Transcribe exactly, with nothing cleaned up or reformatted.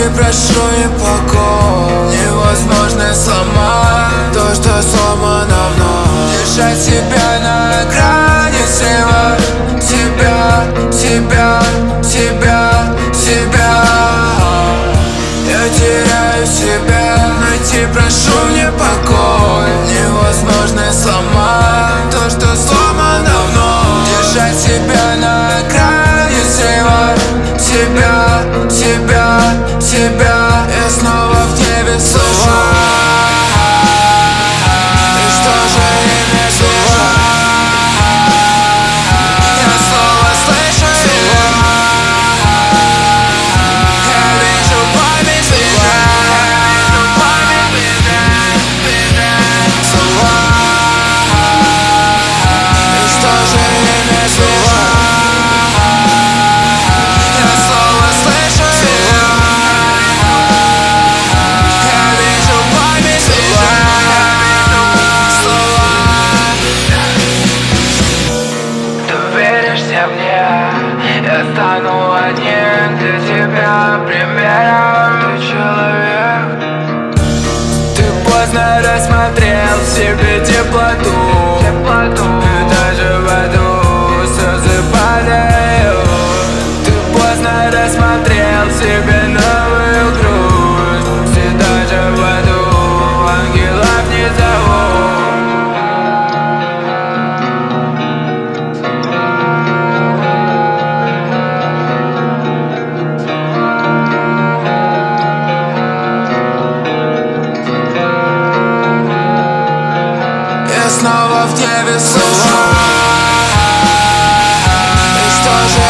найти прошу и покой. Невозможно сломать то, что сломано вновь. Держать себя на грани всего. Тебя, тебя, тебя, тебя. Я теряю себя. Найти прошу мне покой. Невозможно сломать то, что сломано вновь. Держать себя на грани всего. Тебя, тебя, тебя. Я снова в тебе слышу. И что же имя слышу? Я снова слышу его. Я вижу память бежать. Память бежать, бежать. Слова. И что же имя слышу? Я стану одним для тебя примером. Ты человек. Ты поздно рассмотрел в себе теплоту, теплоту. И даже в аду слезы падают. Ты поздно рассмотрел в себе новую грусть. И даже в аду ангелов не зовут. Снова в тебе слышу. И что же